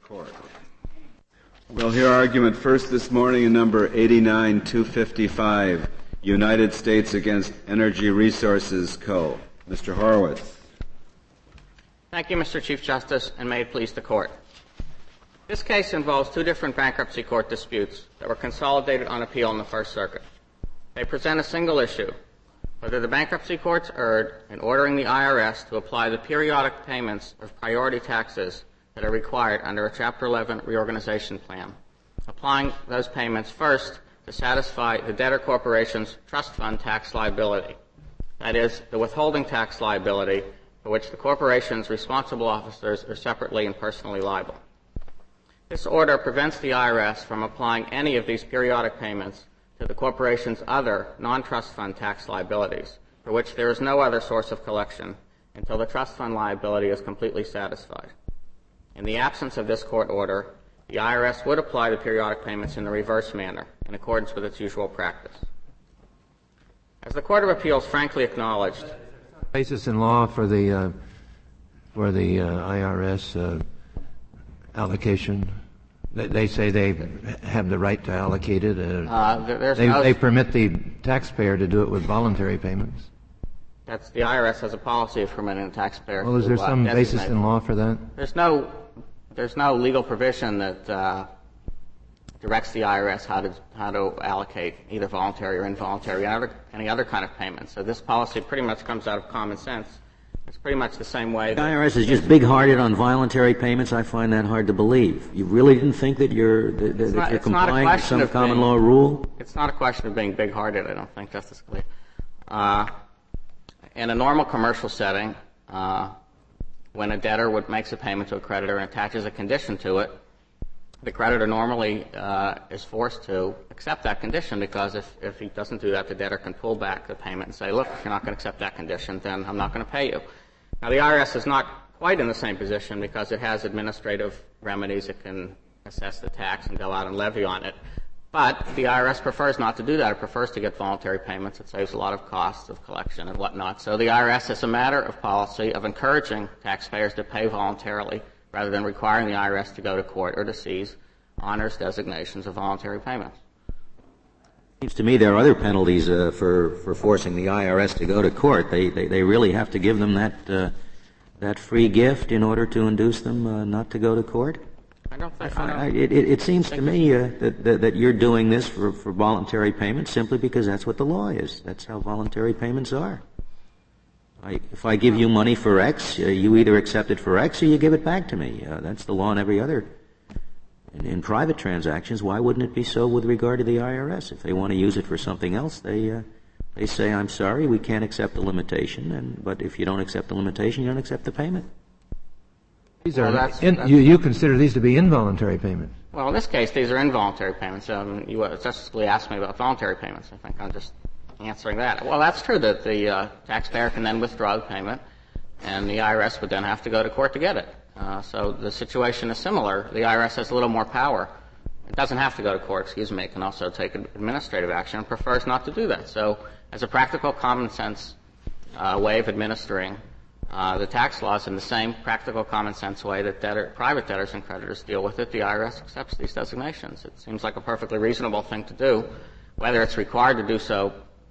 Court. We'll hear argument first this morning in number 89-255, United States against Energy Resources Co. Mr. Horowitz. Thank you, Mr. Chief Justice, and may it please the Court. This case involves two different bankruptcy court disputes that were consolidated on appeal in the First Circuit. They present a single issue: whether the bankruptcy courts erred in ordering the IRS to apply the periodic payments of priority taxes that are required under a Chapter 11 reorganization plan, applying those payments first to satisfy the debtor corporation's trust fund tax liability, that is, the withholding tax liability for which the corporation's responsible officers are separately and personally liable. This order prevents the IRS from applying any of these periodic payments to the corporation's other non-trust fund tax liabilities, for which there is no other source of collection until the trust fund liability is completely satisfied. In the absence of this court order, the IRS would apply the periodic payments in the reverse manner, in accordance with its usual practice. As the Court of Appeals frankly acknowledged, basis in law for the IRS allocation. They say they have the right to allocate it. They permit the taxpayer to do it with voluntary payments. That's the IRS has a policy of permitting the taxpayer. Well, is there some basis in law for that? There's no legal provision that directs the IRS how to allocate either voluntary or involuntary or any other kind of payment. So this policy pretty much comes out of common sense. It's pretty much the same way. The IRS is just big-hearted on voluntary payments. I find that hard to believe. You really didn't think that you're complying with some common law rule? It's not a question of being big-hearted, I don't think, Justice Scalia. In a normal commercial setting, when a debtor makes a payment to a creditor and attaches a condition to it, the creditor normally is forced to accept that condition, because if he doesn't do that, the debtor can pull back the payment and say, look, if you're not going to accept that condition, then I'm not going to pay you. Now, the IRS is not quite in the same position because it has administrative remedies. It can assess the tax and go out and levy on it. But the IRS prefers not to do that. It prefers to get voluntary payments. It saves a lot of costs of collection and whatnot. So the IRS, as a matter of policy, of encouraging taxpayers to pay voluntarily rather than requiring the IRS to go to court or to seize, honors designations of voluntary payments. It seems to me there are other penalties for forcing the IRS to go to court. They really have to give them that free gift in order to induce them not to go to court? I don't think it seems to me that you're doing this for voluntary payments simply because that's what the law is. That's how voluntary payments are. If I give you money for X, you either accept it for X or you give it back to me. That's the law in every other. In private transactions, why wouldn't it be so with regard to the IRS? If they want to use it for something else, they say, I'm sorry, we can't accept the limitation, but if you don't accept the limitation, you don't accept the payment. These are you consider these to be involuntary payments? Well, in this case, these are involuntary payments. You Justice Scalia asked me about voluntary payments. I think I'm just answering that. Well, that's true that the taxpayer can then withdraw the payment, and the IRS would then have to go to court to get it. So the situation is similar. The IRS has a little more power. It doesn't have to go to court, It can also take administrative action and prefers not to do that. So as a practical, common sense way of administering the tax laws in the same practical, common sense way that private debtors and creditors deal with it, the IRS accepts these designations. It seems like a perfectly reasonable thing to do. Whether it's required to do so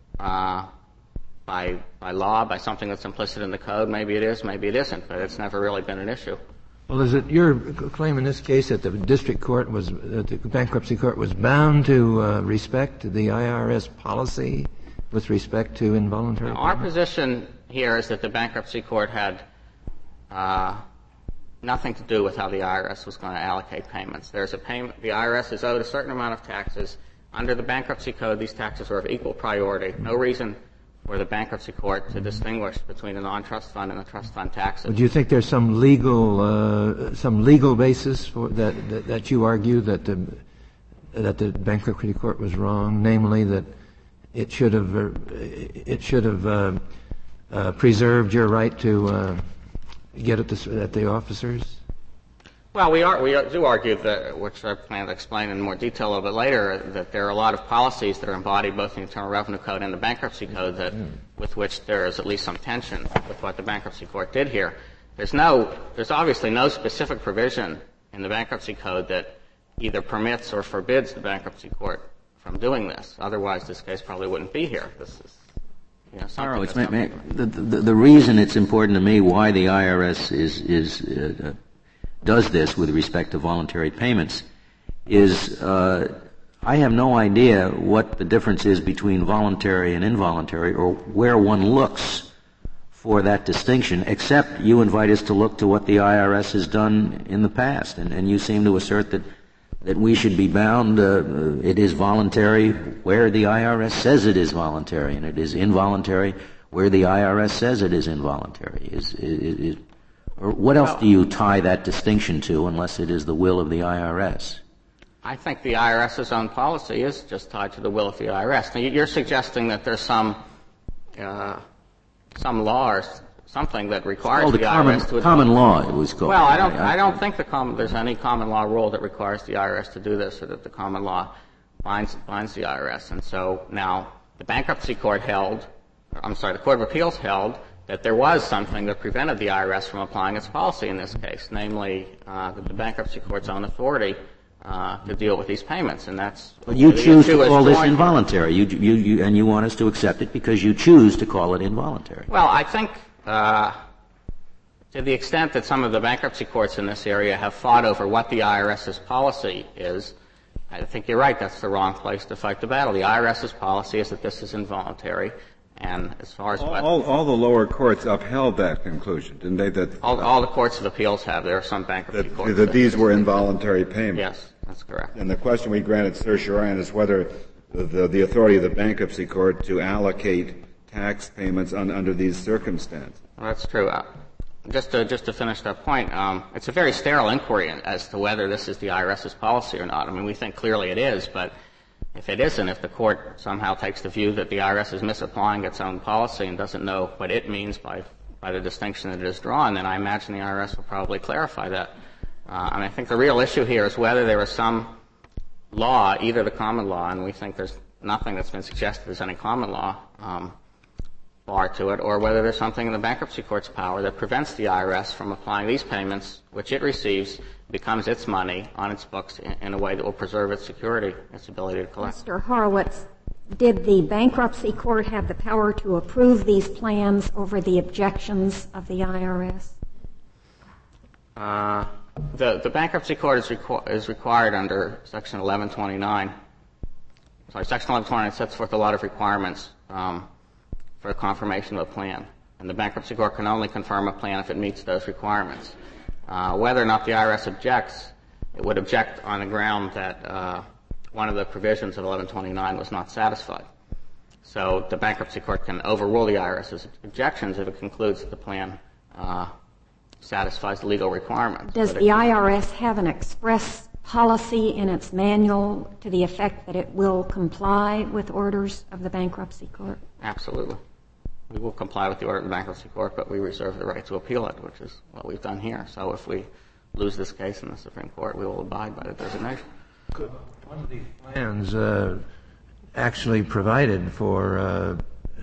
by law, by something that's implicit in the code, maybe it is, maybe it isn't, but it's never really been an issue. Well, is it your claim in this case that the the bankruptcy court was bound to respect the IRS policy with respect to involuntary payments? Our position here is that the bankruptcy court had nothing to do with how the IRS was going to allocate payments. There's a payment. The IRS is owed a certain amount of taxes. Under the bankruptcy code, these taxes are of equal priority. No reason for the bankruptcy court to distinguish between the non-trust fund and the trust fund taxes. Do you think there's some legal basis for that you argue that the bankruptcy court was wrong, namely that it should have preserved your right to get at the officers? Well, we do argue that, which I plan to explain in more detail a little bit later, that there are a lot of policies that are embodied both in the Internal Revenue Code and the Bankruptcy Code with which there is at least some tension with what the bankruptcy court did here. There's obviously no specific provision in the bankruptcy code that either permits or forbids the bankruptcy court from doing this. Otherwise, this case probably wouldn't be here. This is, something the reason it's important to me why the IRS does this with respect to voluntary payments is I have no idea what the difference is between voluntary and involuntary, or where one looks for that distinction, except you invite us to look to what the IRS has done in the past. And you seem to assert that we should be bound, it is voluntary where the IRS says it is voluntary, and it is involuntary where the IRS says it is involuntary. Or what else do you tie that distinction to unless it is the will of the IRS? I think the IRS's own policy is just tied to the will of the IRS. Now, you're suggesting that there's some law or something that requires the IRS to common law. It was called. Well, I don't think there's any common law rule that requires the IRS to do this, or that the common law binds the IRS. And so now the the Court of Appeals held that there was something that prevented the IRS from applying its policy in this case, namely the bankruptcy court's own authority to deal with these payments, and that's. But you choose to call this involuntary. And you want us to accept it because you choose to call it involuntary. Well, I think to the extent that some of the bankruptcy courts in this area have fought over what the IRS's policy is, I think you're right. That's the wrong place to fight the battle. The IRS's policy is that this is involuntary, and as far as all the lower courts upheld that conclusion, didn't they? That all the courts of appeals have. There are some bankruptcy courts that these were involuntary payments. Yes, that's correct. And the question we granted certiorari is whether the authority of the bankruptcy court to allocate tax payments under these circumstances. Well, that's true. Just to finish that point, it's a very sterile inquiry as to whether this is the IRS's policy or not. I mean, we think clearly it is, but if it isn't, if the court somehow takes the view that the IRS is misapplying its own policy and doesn't know what it means by the distinction that it has drawn, then I imagine the IRS will probably clarify that. And I think the real issue here is whether there is some law, either the common law, and we think there's nothing that's been suggested as any common law bar to it, or whether there's something in the bankruptcy court's power that prevents the IRS from applying these payments, which it receives, becomes its money on its books in a way that will preserve its security, its ability to collect. Mr. Horowitz, did the bankruptcy court have the power to approve these plans over the objections of the IRS? The bankruptcy court is required under Section 1129. Section 1129 sets forth a lot of requirements for confirmation of a plan, and the bankruptcy court can only confirm a plan if it meets those requirements. Whether or not the IRS objects, it would object on the ground that one of the provisions of 1129 was not satisfied. So the bankruptcy court can overrule the IRS's objections if it concludes that the plan satisfies the legal requirements. Does the IRS have an express policy in its manual to the effect that it will comply with orders of the bankruptcy court? Absolutely. We will comply with the order of the bankruptcy court, but we reserve the right to appeal it, which is what we've done here. So if we lose this case in the Supreme Court, we will abide by the designation. Could one of these plans actually provided for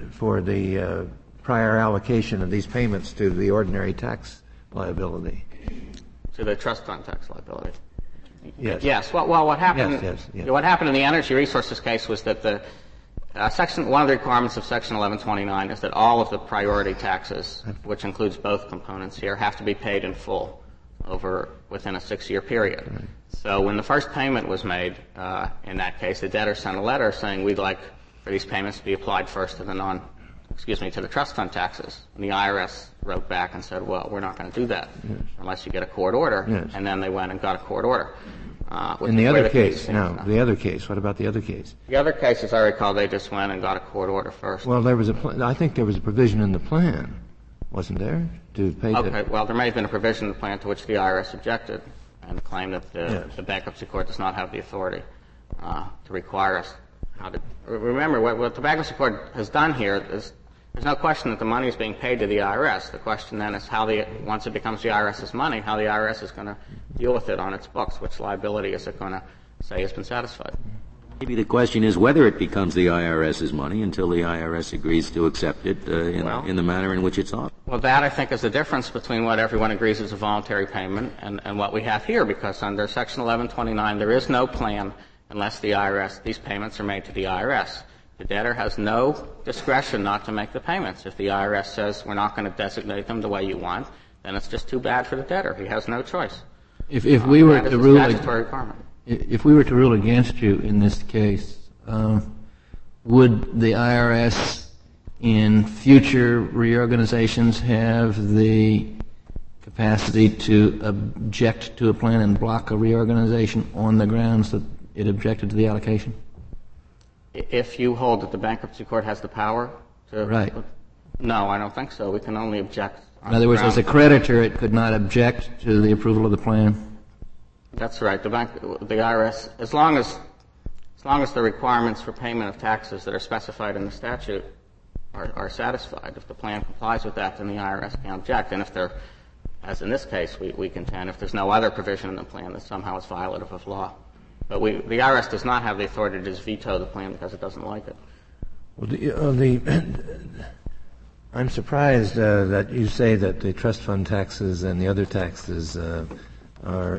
the prior allocation of these payments to the ordinary tax liability? To the trust fund tax liability. Yes. Yes. Well, what happened? Yes. What happened in the energy resources case was that the one of the requirements of Section 1129 is that all of the priority taxes, which includes both components here, have to be paid in full within a 6-year period. Right. So when the first payment was made in that case, the debtor sent a letter saying we'd like for these payments to be applied first to the trust fund taxes. And the IRS wrote back and said, well, we're not going to do that unless you get a court order. Yes. And then they went and got a court order. In the other case, the other case, what about the other case? The other case, as I recall, they just went and got a court order first. Well, I think there was a provision in the plan, wasn't there, to pay Okay, well, there may have been a provision in the plan to which the IRS objected and claimed that the bankruptcy court does not have the authority to require us remember, what the bankruptcy court has done here is there's no question that the money is being paid to the IRS. The question then is once it becomes the IRS's money, how the IRS is going to deal with it on its books. Which liability is it going to say has been satisfied? Maybe the question is whether it becomes the IRS's money until the IRS agrees to accept it in the manner in which it's ought. Well, that, I think, is the difference between what everyone agrees is a voluntary payment and what we have here, because under Section 1129, there is no plan unless these payments are made to the IRS. The debtor has no discretion not to make the payments. If the IRS says we're not going to designate them the way you want, then it's just too bad for the debtor. He has no choice. If we were to rule, if we were to rule against you in this case, would the IRS in future reorganizations have the capacity to object to a plan and block a reorganization on the grounds that it objected to the allocation? If you hold that the bankruptcy court has the power to... Right. No, I don't think so. We can only object on In other words, as a grounds- creditor, it could not object to the approval of the plan? That's right. The IRS, as long as the requirements for payment of taxes that are specified in the statute are satisfied, if the plan complies with that, then the IRS can object. And if there, as in this case, we contend, if there's no other provision in the plan that somehow is violative of law. But the IRS does not have the authority to just veto the plan because it doesn't like it. Well, I'm surprised that you say that the trust fund taxes and the other taxes are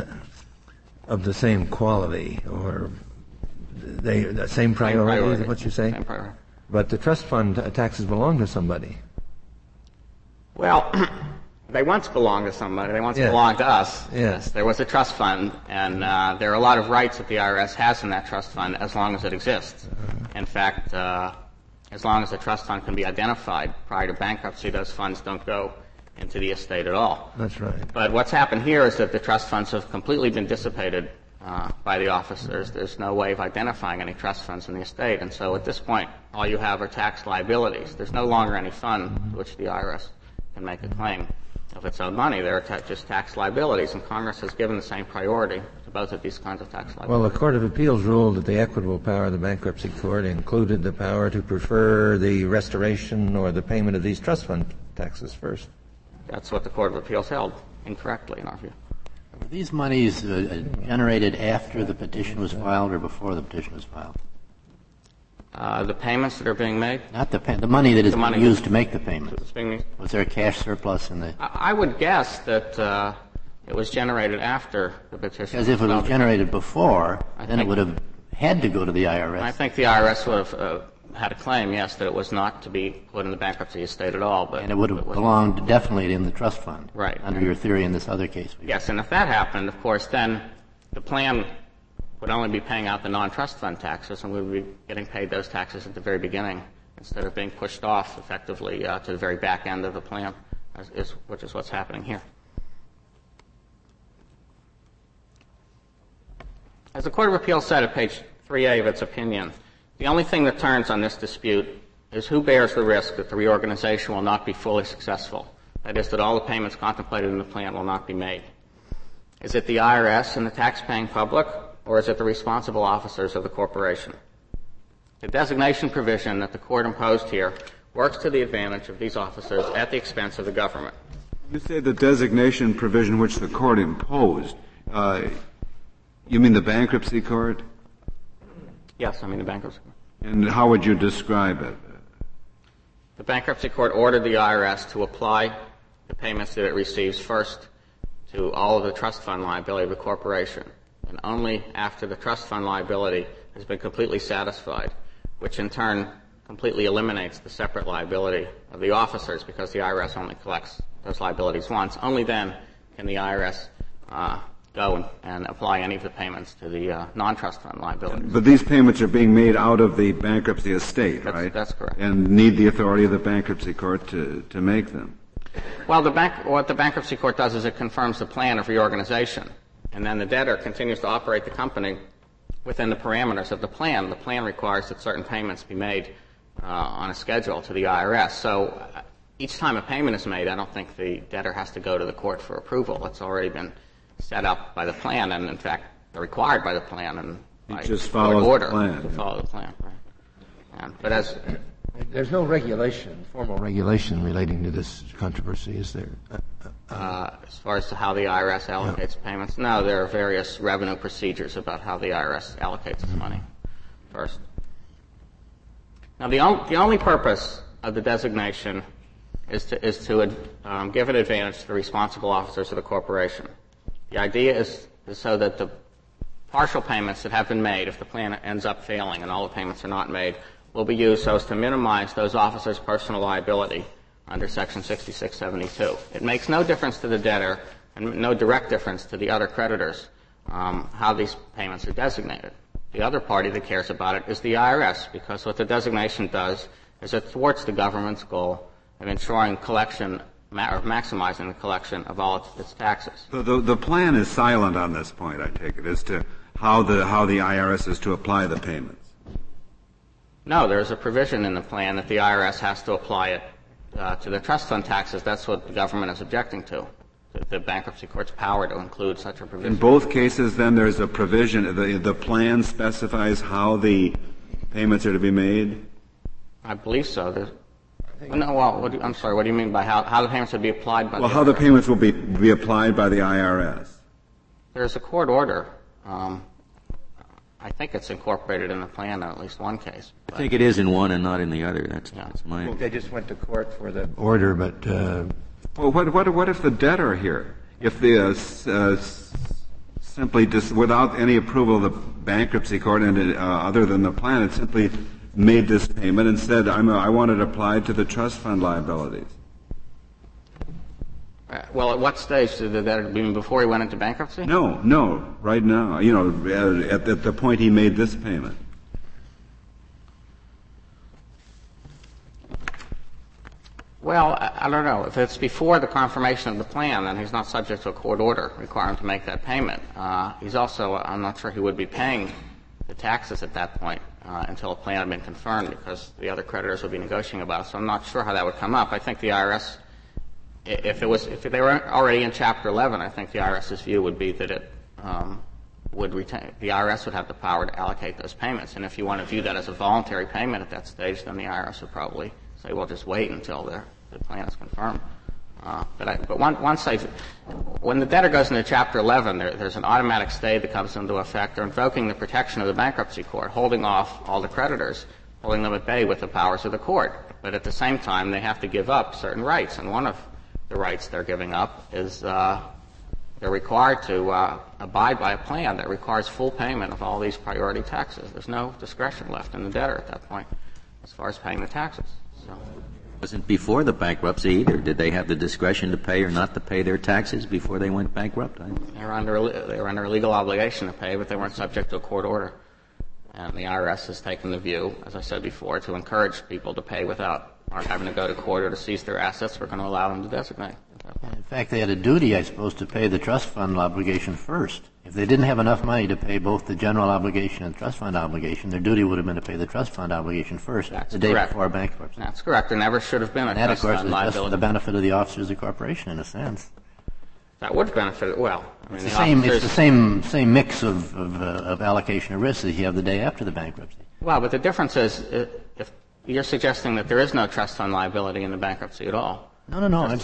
of the same quality, or the same priority, is what you say? Same priority. But the trust fund taxes belong to somebody. Well, they once belonged to somebody. They once Yeah. belonged to us. Yes. There was a trust fund, and there are a lot of rights that the IRS has in that trust fund as long as it exists. In fact, as long as the trust fund can be identified prior to bankruptcy, those funds don't go into the estate at all. That's right. But what's happened here is that the trust funds have completely been dissipated by the officers. There's no way of identifying any trust funds in the estate. And so at this point, all you have are tax liabilities. There's no longer any fund to which the IRS can make a claim of its own money. There are just tax liabilities, and Congress has given the same priority to both of these kinds of tax liabilities. Well, the Court of Appeals ruled that the equitable power of the bankruptcy court included the power to prefer the restoration or the payment of these trust fund taxes first. That's what the Court of Appeals held, incorrectly in our view. Were these monies generated after the petition was filed or before the petition was filed? The payments that are being made? Not the money that is The money being used to make the payments. It's being, Was there a cash surplus in the... I would guess that it was generated after the petition. Because if it was generated before, then it think- would have had to go to the IRS. I think the IRS would have had a claim, yes, that it was not to be put in the bankruptcy estate at all. But And it would have belonged definitely in the trust fund. Right. Under your theory in this other case. Yes, and if that happened, of course, then the plan would only be paying out the non-trust fund taxes, and we would be getting paid those taxes at the very beginning instead of being pushed off effectively to the very back end of the plan, which is what's happening here. As the Court of Appeals said at page 3A of its opinion, the only thing that turns on this dispute is who bears the risk that the reorganization will not be fully successful. That is, that all the payments contemplated in the plan will not be made. Is it the IRS and the tax-paying public, or is it the responsible officers of the corporation? The designation provision that the Court imposed here works to the advantage of these officers at the expense of the government. You say the designation provision which the court imposed. You mean the bankruptcy court? Yes, I mean the bankruptcy court. And how would you describe it? The bankruptcy court ordered the IRS to apply the payments that it receives first to all of the trust fund liability of the corporation, and only after the trust fund liability has been completely satisfied, which in turn completely eliminates the separate liability of the officers because the IRS only collects those liabilities once. Only then can the IRS go and apply any of the payments to the non-trust fund liabilities. But these payments are being made out of the bankruptcy estate, right? That's correct. And need the authority of the bankruptcy court to make them. Well, what the bankruptcy court does is it confirms the plan of reorganization, and then the debtor continues to operate the company within the parameters of the plan. The plan requires that certain payments be made on a schedule to the IRS. So each time a payment is made, I don't think the debtor has to go to the court for approval. It's already been set up by the plan, and in fact, they're required by the plan and by just court follows the order plan. to follow the plan. Right. But as There's no regulation, formal regulation relating to this controversy, is there? as far as to how the IRS allocates payments, no, there are various revenue procedures about how the IRS allocates its money first. Now, the only purpose of the designation is to give an advantage to the responsible officers of the corporation. The idea is so that the partial payments that have been made, if the plan ends up failing and all the payments are not made, will be used so as to minimize those officers' personal liability under Section 6672. It makes no difference to the debtor and no direct difference to the other creditors how these payments are designated. The other party that cares about it is the IRS, because what the designation does is it thwarts the government's goal of ensuring collection or maximizing the collection of all its taxes. So the plan is silent on this point, I take it, as to how the IRS is to apply the payments. No, there's a provision in the plan that the IRS has to apply it to the trust fund taxes. That's what the government is objecting to, the bankruptcy court's power to include such a provision. In both cases, then, there's a provision. The plan specifies how the payments are to be made? I believe so. No, well, I'm sorry, what do you mean by how the payments would be applied by the IRS? Well, how the payments will be applied by the IRS. There's a court order. I think it's incorporated in the plan in at least one case. I think it is in one and not in the other. That's my... Well, they just went to court for the order, but... Well, what if the debtor here, if the simply just without any approval of the bankruptcy court and other than the plan, it simply made this payment and said, I want it applied to the trust fund liabilities? Well, at what stage did the debtor, before he went into bankruptcy? No, right now. At the point he made this payment. Well, I don't know. If it's before the confirmation of the plan, then he's not subject to a court order requiring him to make that payment. He's also, I'm not sure he would be paying the taxes at that point until a plan had been confirmed, because the other creditors would be negotiating about it. So I'm not sure how that would come up. I think the IRS, if they were already in Chapter 11, I think the IRS's view would be that it would retain, the IRS would have the power to allocate those payments. And if you want to view that as a voluntary payment at that stage, then the IRS would probably say, well, just wait until the plan is confirmed. But when the debtor goes into Chapter 11, there's an automatic stay that comes into effect. They're invoking the protection of the bankruptcy court, holding off all the creditors, holding them at bay with the powers of the court. But at the same time, they have to give up certain rights. And one of the rights they're giving up is they're required to abide by a plan that requires full payment of all these priority taxes. There's no discretion left in the debtor at that point as far as paying the taxes. So. It wasn't before the bankruptcy either. Did they have the discretion to pay or not to pay their taxes before they went bankrupt? They were under a legal obligation to pay, but they weren't subject to a court order. And the IRS has taken the view, as I said before, to encourage people to pay without having to go to court or to seize their assets. We're going to allow them to designate. In fact, they had a duty, I suppose, to pay the trust fund obligation first. If they didn't have enough money to pay both the general obligation and the trust fund obligation, their duty would have been to pay the trust fund obligation first, the day before bankruptcy. That's correct. There never should have been a trust fund liability. That, of course, is just for the benefit of the officers of the corporation, in a sense. That would benefit it well. I mean, it's the same mix of allocation of risk that you have the day after the bankruptcy. Well, but the difference is if you're suggesting that there is no trust fund liability in the bankruptcy at all. No.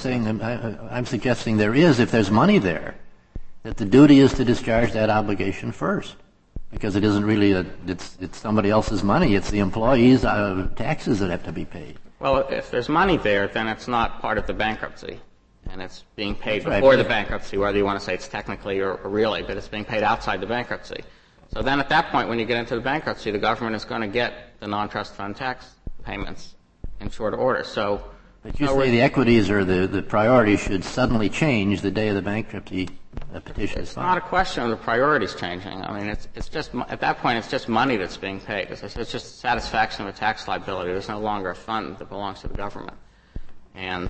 I'm suggesting there is if there's money there, that the duty is to discharge that obligation first, because it isn't really it's somebody else's money. It's the employees' taxes that have to be paid. Well, if there's money there, then it's not part of the bankruptcy, and it's being paid before the bankruptcy, whether you want to say it's technically or really, but it's being paid outside the bankruptcy. So then at that point, when you get into the bankruptcy, the government is going to get the non-trust fund tax payments in short order. So. But you say the equities or the priorities should suddenly change the day of the bankruptcy petition is filed. It's not a question of the priorities changing. I mean, it's just at that point it's just money that's being paid. As I said, it's just satisfaction of a tax liability. There's no longer a fund that belongs to the government. And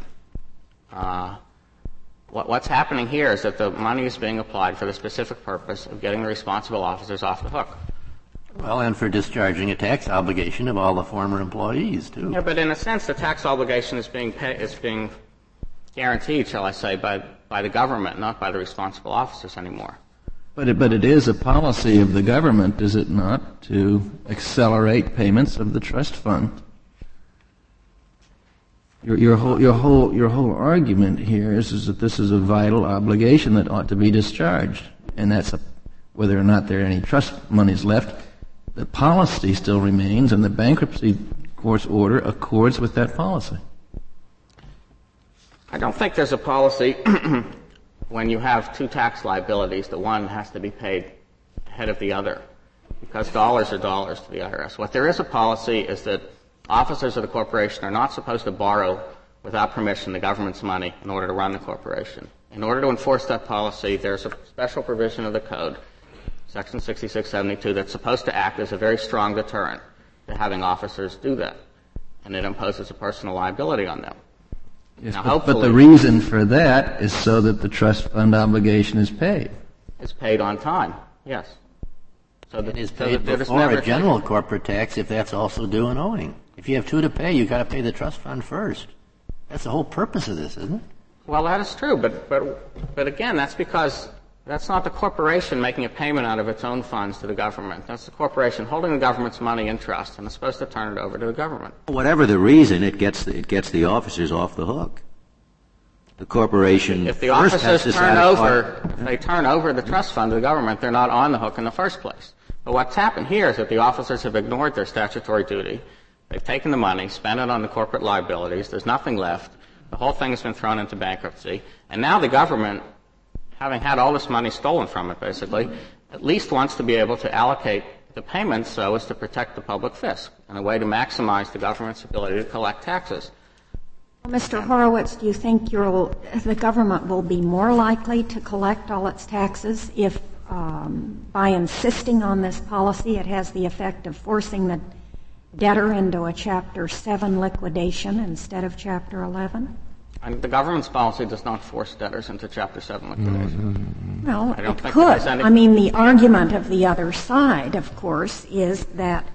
what's happening here is that the money is being applied for the specific purpose of getting the responsible officers off the hook. Well, and for discharging a tax obligation of all the former employees, too. Yeah, but in a sense, the tax obligation is being guaranteed, shall I say, by the government, not by the responsible officers anymore. But it is a policy of the government, is it not, to accelerate payments of the trust fund? Your whole argument here is that this is a vital obligation that ought to be discharged, and that's whether or not there are any trust monies left. The policy still remains, and the bankruptcy court's order accords with that policy. I don't think there's a policy when you have two tax liabilities that one has to be paid ahead of the other, because dollars are dollars to the IRS. What there is a policy is that officers of the corporation are not supposed to borrow without permission the government's money in order to run the corporation. In order to enforce that policy, there's a special provision of the code, Section 6672, that's supposed to act as a very strong deterrent to having officers do that. And it imposes a personal liability on them. Yes, now, but the reason for that is so that the trust fund obligation is paid. It's paid on time, yes. So it is paid before a general corporate tax if that's also due and owing. If you have two to pay, you've got to pay the trust fund first. That's the whole purpose of this, isn't it? Well, that is true, but again, that's because that's not the corporation making a payment out of its own funds to the government. That's the corporation holding the government's money in trust and it's supposed to turn it over to the government. Whatever the reason, it gets the officers off the hook. The corporation if the first officers has to if they turn over the trust fund to the government, they're not on the hook in the first place. But what's happened here is that the officers have ignored their statutory duty. They've taken the money, spent it on the corporate liabilities. There's nothing left. The whole thing has been thrown into bankruptcy. And now the government, having had all this money stolen from it, basically, at least wants to be able to allocate the payments so as to protect the public fisc and a way to maximize the government's ability to collect taxes. Mr. Horowitz, do you think the government will be more likely to collect all its taxes if, by insisting on this policy, it has the effect of forcing the debtor into a Chapter 7 liquidation instead of Chapter 11? And the government's policy does not force debtors into Chapter 7 liquidation. Well, it could. I mean, the argument of the other side, of course, is that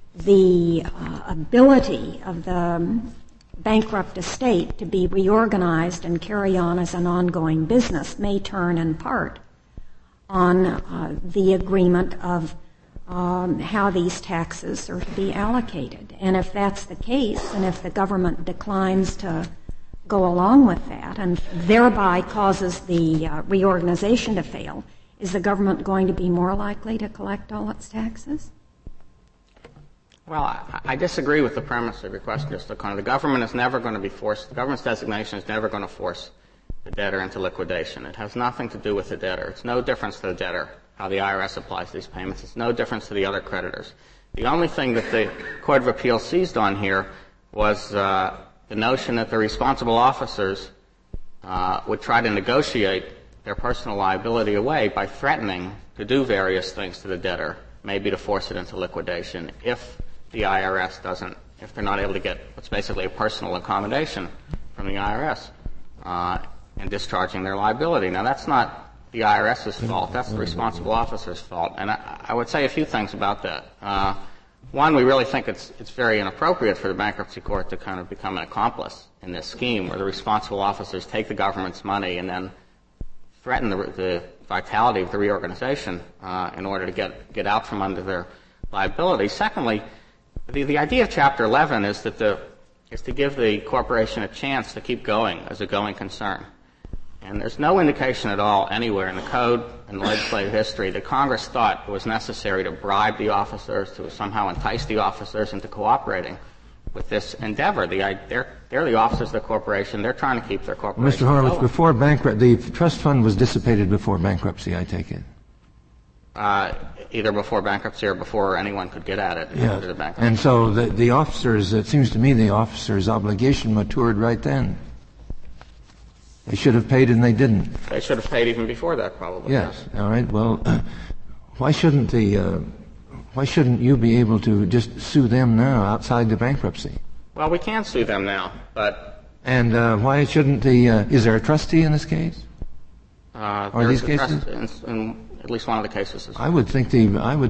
the ability of the bankrupt estate to be reorganized and carry on as an ongoing business may turn in part on the agreement of how these taxes are to be allocated. And if that's the case, and if the government declines to go along with that and thereby causes the reorganization to fail, is the government going to be more likely to collect all its taxes? Well, I disagree with the premise of your question, Justice O'Connor. The government is never going to be forced, the government's designation is never going to force the debtor into liquidation. It has nothing to do with the debtor. It's no difference to the debtor how the IRS applies these payments. It's no difference to the other creditors. The only thing that the Court of Appeals seized on here was the notion that the responsible officers would try to negotiate their personal liability away by threatening to do various things to the debtor, maybe to force it into liquidation if the IRS doesn't, if they're not able to get what's basically a personal accommodation from the IRS in discharging their liability. Now, that's not the IRS's fault. That's the responsible officer's fault. And I would say a few things about that. One, we really think it's very inappropriate for the bankruptcy court to kind of become an accomplice in this scheme where the responsible officers take the government's money and then threaten the vitality of the reorganization in order to get out from under their liability. Secondly, the idea of Chapter 11 is to give the corporation a chance to keep going as a going concern. And there's no indication at all anywhere in the code and legislative history that Congress thought it was necessary to bribe the officers, to somehow entice the officers into cooperating with this endeavor. They're the officers of the corporation. They're trying to keep their corporation Mr. Horowitz, going. the trust fund was dissipated before bankruptcy, I take it. Either before bankruptcy or before anyone could get at it. Yes. The bankruptcy. And so the officers, it seems to me the officers' obligation matured right then. They should have paid and they didn't. They should have paid even before that, probably. Yes. All right. Well, why shouldn't you be able to just sue them now outside the bankruptcy? Well, we can sue them now, but. And why shouldn't is there a trustee in this case? Are these cases? In at least one of the cases. I would think the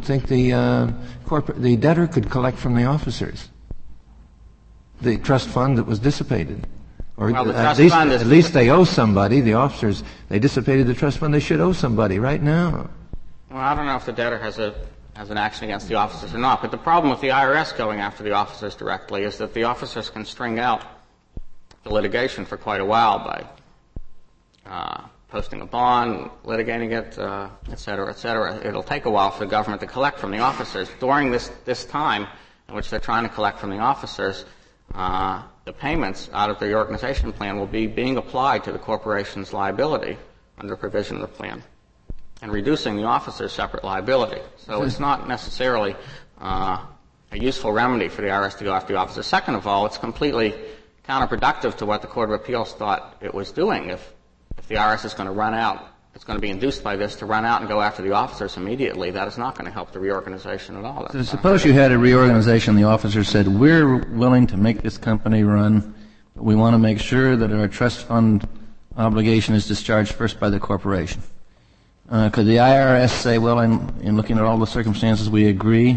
debtor could collect from the officers the trust fund that was dissipated. Or well, at least they owe somebody. The officers, they dissipated the trust fund. They should owe somebody right now. Well, I don't know if the debtor has an action against the officers or not. But the problem with the IRS going after the officers directly is that the officers can string out the litigation for quite a while by posting a bond, litigating it, et cetera, et cetera. It'll take a while for the government to collect from the officers. During this time in which they're trying to collect from the officers, the payments out of the reorganization plan will be being applied to the corporation's liability under provision of the plan and reducing the officer's separate liability. So it's not necessarily a useful remedy for the IRS to go after the officer. Second of all, it's completely counterproductive to what the Court of Appeals thought it was doing. If the IRS is going to run out, it's going to be induced by this to run out and go after the officers immediately, that is not going to help the reorganization at all. So suppose you had a reorganization, the officer said, we're willing to make this company run, but we want to make sure that our trust fund obligation is discharged first by the corporation. Could the IRS say, well, in looking at all the circumstances, we agree?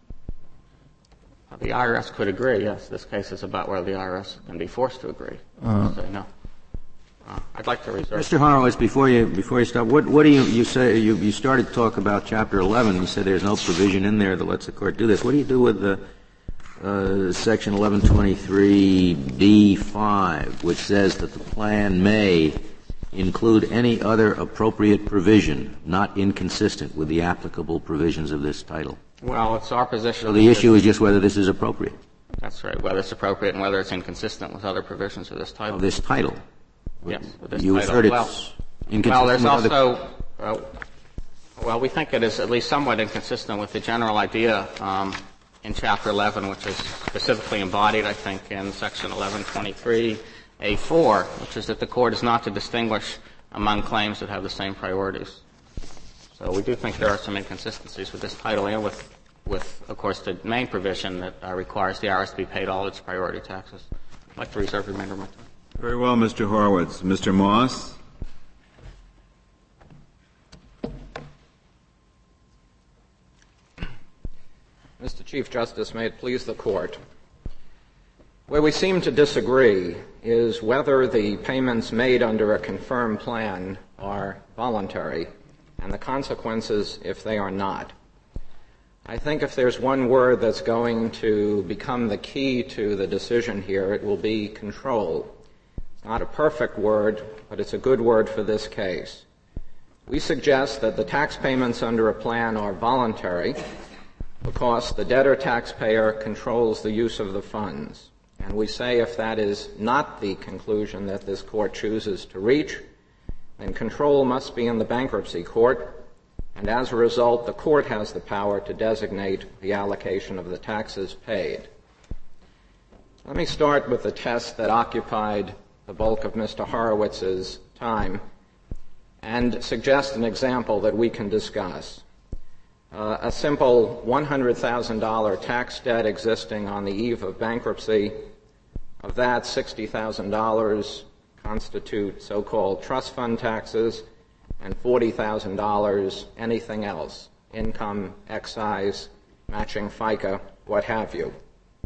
The IRS could agree, yes. This case is about whether the IRS can be forced to agree. Say no. I'd like to reserve. Mr. Horowitz, before you stop, what do you say? You started to talk about Chapter 11. You said there's no provision in there that lets the court do this. What do you do with the Section 1123D5, which says that the plan may include any other appropriate provision not inconsistent with the applicable provisions of this title? Well, it's our position. So the issue is just whether this is appropriate. That's right. Whether it's appropriate and whether it's inconsistent with other provisions of this title. Of this title. Yes. With this you title. assert it's inconsistent. Well, there's with also. We think it is at least somewhat inconsistent with the general idea in Chapter 11, which is specifically embodied, I think, in Section 1123A4, which is that the court is not to distinguish among claims that have the same priorities. So we do think there are some inconsistencies with this title and with of course, the main provision that requires the IRS to be paid all its priority taxes. I'd like to reserve the remainder of my time. Very well, Mr. Horowitz. Mr. Moss? Mr. Chief Justice, may it please the Court. Where we seem to disagree is whether the payments made under a confirmed plan are voluntary and the consequences if they are not. I think if there's one word that's going to become the key to the decision here, it will be control. It's not a perfect word, but it's a good word for this case. We suggest that the tax payments under a plan are voluntary because the debtor taxpayer controls the use of the funds. And we say if that is not the conclusion that this court chooses to reach, then control must be in the bankruptcy court, and as a result, the court has the power to designate the allocation of the taxes paid. Let me start with the test that occupied the bulk of Mr. Horowitz's time and suggest an example that we can discuss. A simple $100,000 tax debt existing on the eve of bankruptcy. Of that, $60,000 constitute so-called trust fund taxes, and $40,000 anything else, income, excise, matching FICA, what have you.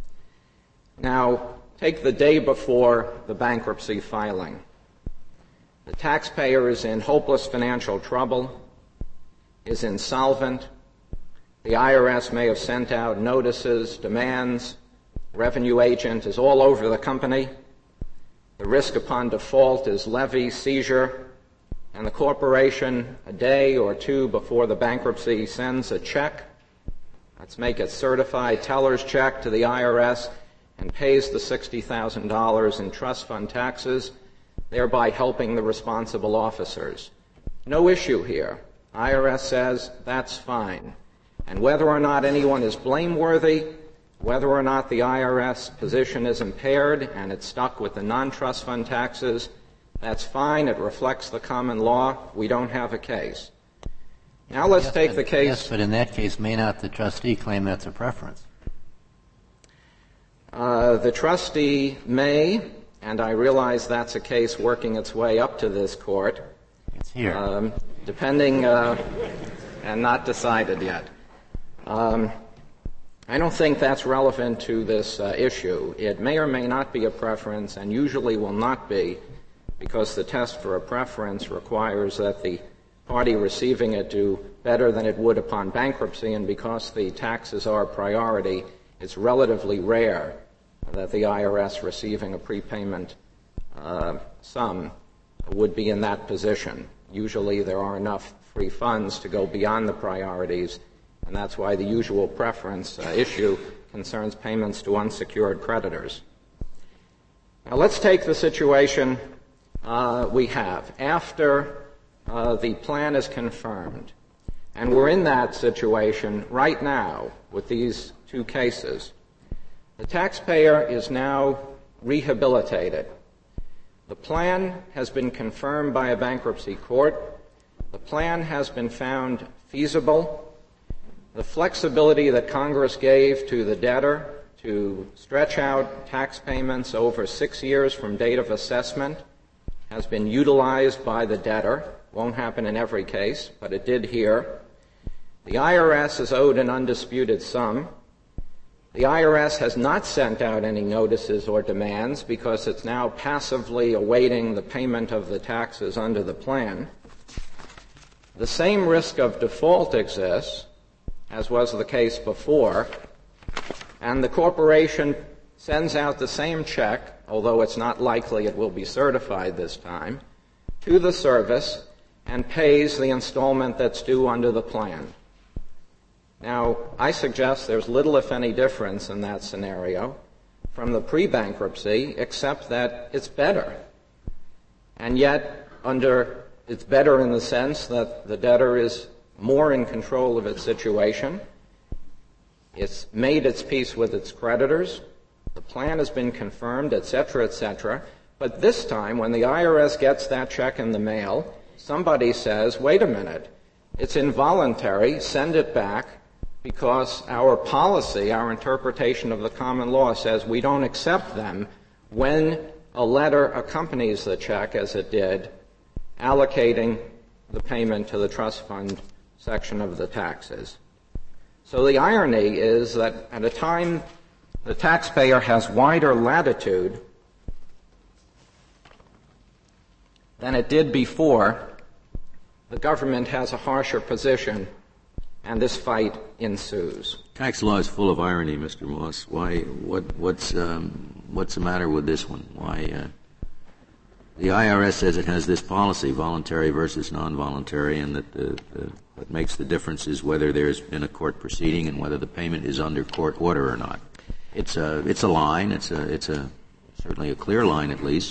Now, take the day before the bankruptcy filing. The taxpayer is in hopeless financial trouble, is insolvent. The IRS may have sent out notices, demands. Revenue agent is all over the company. The risk upon default is levy, seizure, and the corporation, a day or two before the bankruptcy, sends a check. Let's make it certified teller's check to the IRS and pays the $60,000 in trust fund taxes, thereby helping the responsible officers. No issue here. IRS says that's fine. And whether or not anyone is blameworthy, whether or not the IRS position is impaired and it's stuck with the non-trust fund taxes, that's fine. It reflects the common law. We don't have a case. Now let's take the case. Yes, but in that case, may not the trustee claim that's a preference? The trustee may, and I realize that's a case working its way up to this court. It's here. Depending, and not decided yet. I don't think that's relevant to this issue. It may or may not be a preference, and usually will not be, because the test for a preference requires that the party receiving it do better than it would upon bankruptcy, and because the taxes are a priority, it's relatively rare that the IRS receiving a prepayment sum would be in that position. Usually there are enough free funds to go beyond the priorities, and that's why the usual preference issue concerns payments to unsecured creditors. Now let's take the situation we have after the plan is confirmed. And we're in that situation right now with these two cases. The taxpayer is now rehabilitated. The plan has been confirmed by a bankruptcy court. The plan has been found feasible. The flexibility that Congress gave to the debtor to stretch out tax payments over 6 years from date of assessment has been utilized by the debtor. Won't happen in every case, but it did here. The IRS is owed an undisputed sum. The IRS has not sent out any notices or demands because it's now passively awaiting the payment of the taxes under the plan. The same risk of default exists, as was the case before, and the corporation sends out the same check, although it's not likely it will be certified this time, to the service and pays the installment that's due under the plan. Now, I suggest there's little, if any, difference in that scenario from the pre-bankruptcy, except that it's better. And yet, it's better in the sense that the debtor is more in control of its situation. It's made its peace with its creditors. The plan has been confirmed, et cetera, but this time, when the IRS gets that check in the mail, somebody says, wait a minute, it's involuntary, send it back, because our policy, our interpretation of the common law says we don't accept them when a letter accompanies the check, as it did, allocating the payment to the trust fund section of the taxes. So the irony is that at a time the taxpayer has wider latitude than it did before, the government has a harsher position, and this fight ensues. Tax law is full of irony, Mr. Moss. What's the matter with this one? Why? The IRS says it has this policy, voluntary versus non-voluntary, and that what makes the difference is whether there's been a court proceeding and whether the payment is under court order or not. It's a line. It's certainly a clear line, at least.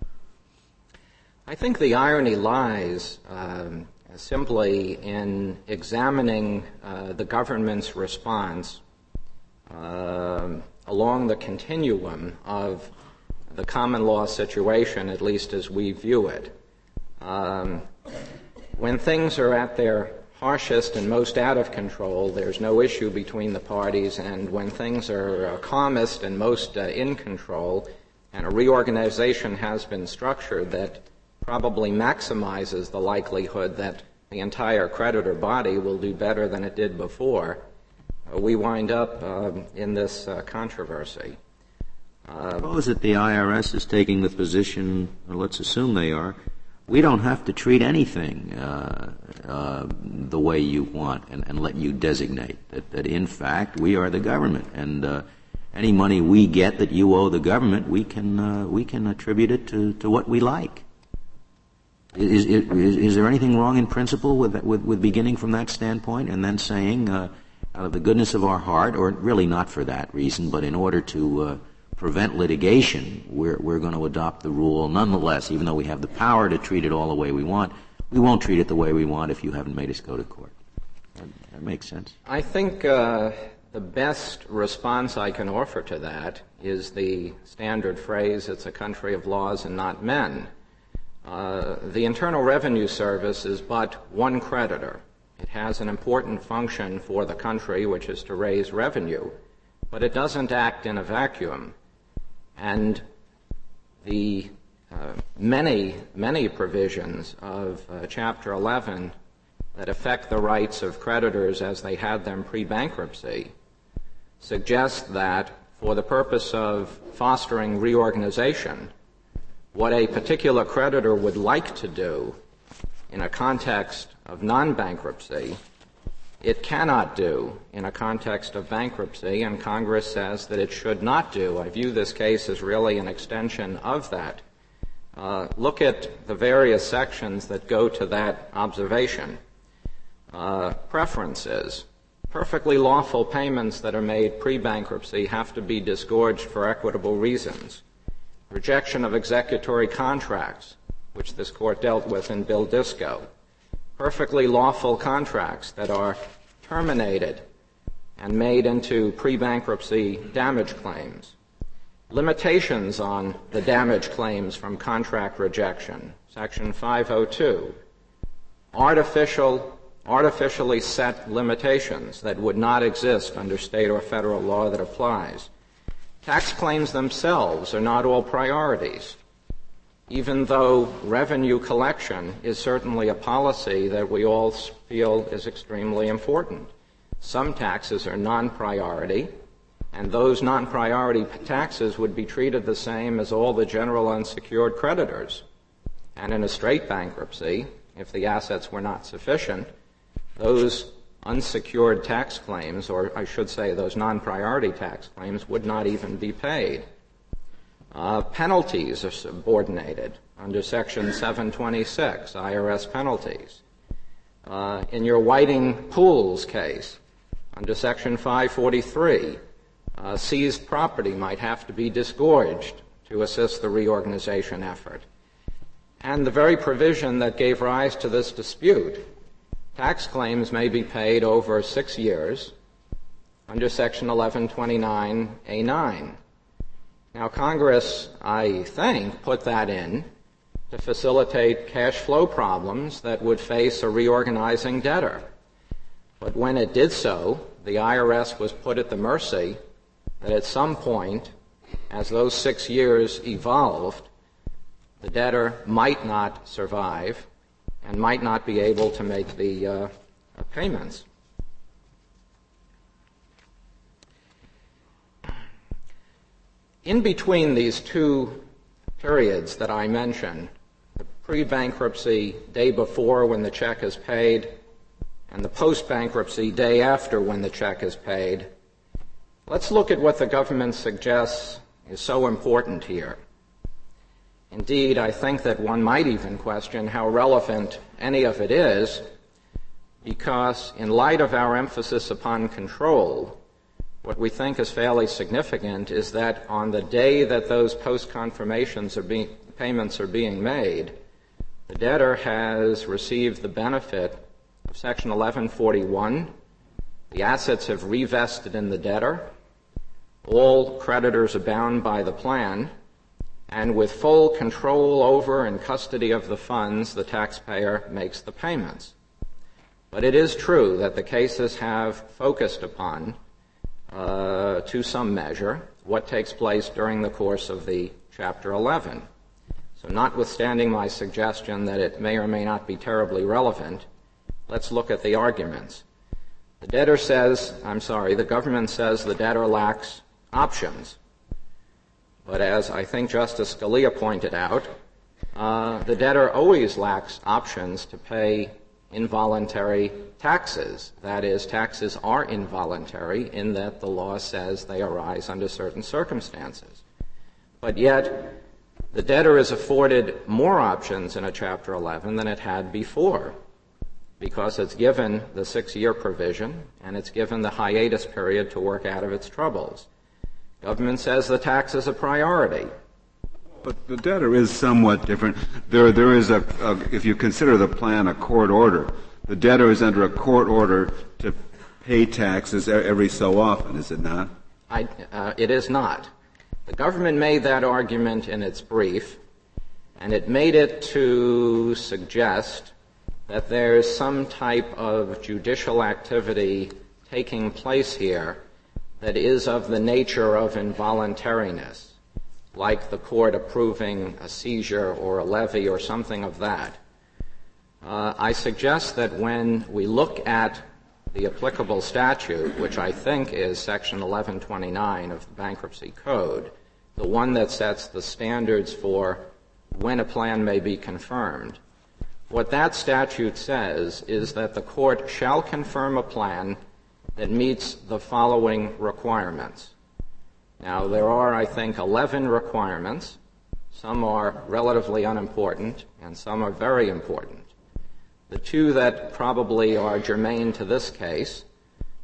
I think the irony lies simply in examining the government's response along the continuum of the common law situation, at least as we view it. When things are at their harshest and most out of control, there's no issue between the parties, and when things are calmest and most in control, and a reorganization has been structured that probably maximizes the likelihood that the entire creditor body will do better than it did before, we wind up in this controversy. Suppose that the IRS is taking the position, or let's assume they are, we don't have to treat anything the way you want and let you designate. That in fact we are the government, and any money we get that you owe the government, we can attribute it to what we like. Is there anything wrong in principle with beginning from that standpoint and then saying, out of the goodness of our heart, or really not for that reason, but in order to prevent litigation, we're going to adopt the rule nonetheless, even though we have the power to treat it all the way we want. We won't treat it the way we want if you haven't made us go to court. That makes sense. I think the best response I can offer to that is the standard phrase, it's a country of laws and not men. The Internal Revenue Service is but one creditor. It has an important function for the country, which is to raise revenue, but it doesn't act in a vacuum. And the many provisions of Chapter 11 that affect the rights of creditors as they had them pre-bankruptcy suggest that for the purpose of fostering reorganization, what a particular creditor would like to do in a context of non-bankruptcy, it cannot do in a context of bankruptcy, and Congress says that it should not do. I view this case as really an extension of that. Look at the various sections that go to that observation. Preferences. Perfectly lawful payments that are made pre-bankruptcy have to be disgorged for equitable reasons. rejection of executory contracts, which this court dealt with in Bill Disco, perfectly lawful contracts that are terminated and made into pre-bankruptcy damage claims, limitations on the damage claims from contract rejection, Section 502, artificially set limitations that would not exist under state or federal law that applies. Tax claims themselves are not all priorities, even though revenue collection is certainly a policy that we all feel is extremely important. Some taxes are non-priority, and those non-priority taxes would be treated the same as all the general unsecured creditors. And in a straight bankruptcy, if the assets were not sufficient, those unsecured tax claims, or I should say those non-priority tax claims, would not even be paid. Penalties are subordinated under Section 726, IRS penalties. In your Whiting Pools case, under Section 543, seized property might have to be disgorged to assist the reorganization effort. And the very provision that gave rise to this dispute, tax claims may be paid over 6 years under Section 1129A9. Now, Congress, I think, put that in to facilitate cash flow problems that would face a reorganizing debtor. But when it did so, the IRS was put at the mercy that at some point, as those 6 years evolved, the debtor might not survive and might not be able to make the payments. In between these two periods that I mentioned, the pre-bankruptcy day before when the check is paid and the post-bankruptcy day after when the check is paid, let's look at what the government suggests is so important here. Indeed, I think that one might even question how relevant any of it is, because in light of our emphasis upon control, what we think is fairly significant is that on the day that those post-confirmations payments are being made, the debtor has received the benefit of Section 1141. The assets have revested in the debtor. All creditors are bound by the plan. And with full control over and custody of the funds, the taxpayer makes the payments. But it is true that the cases have focused upon, to some measure, what takes place during the course of the Chapter 11. So notwithstanding my suggestion that it may or may not be terribly relevant, let's look at the arguments. The government says the debtor lacks options. But as I think Justice Scalia pointed out, the debtor always lacks options to pay involuntary taxes. That is, taxes are involuntary in that the law says they arise under certain circumstances. But yet, the debtor is afforded more options in a Chapter 11 than it had before, because it's given the 6-year provision and it's given the hiatus period to work out of its troubles. Government says the tax is a priority. But the debtor is somewhat different. There is if you consider the plan a court order, the debtor is under a court order to pay taxes every so often, is it not? It is not. The government made that argument in its brief, and it made it to suggest that there's some type of judicial activity taking place here that is of the nature of involuntariness, like the court approving a seizure or a levy or something of that. I suggest that when we look at the applicable statute, which I think is Section 1129 of the Bankruptcy Code, the one that sets the standards for when a plan may be confirmed, what that statute says is that the court shall confirm a plan that meets the following requirements. Now, there are, I think, 11 requirements. Some are relatively unimportant, and some are very important. The two that probably are germane to this case